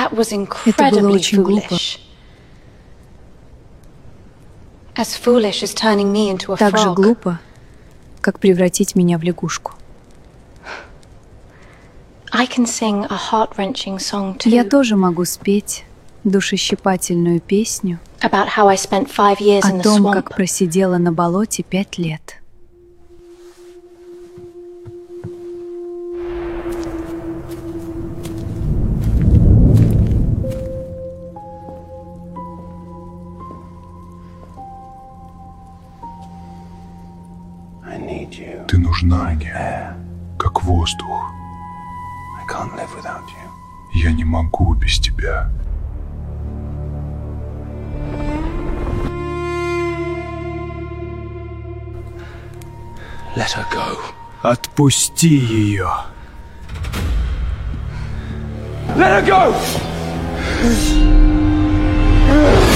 That was Это было incredibly очень глупо. foolish. As foolish as turning me into a Так же frog. глупо, как превратить меня в лягушку. I can sing a heart-wrenching song too. Я тоже могу спеть душещипательную песню About how I spent 5 years in о the том, swamp. как просидела на болоте 5 лет. Ты нужна мне, как воздух. Я не могу без тебя. Let her go. Отпусти ее. Let her go!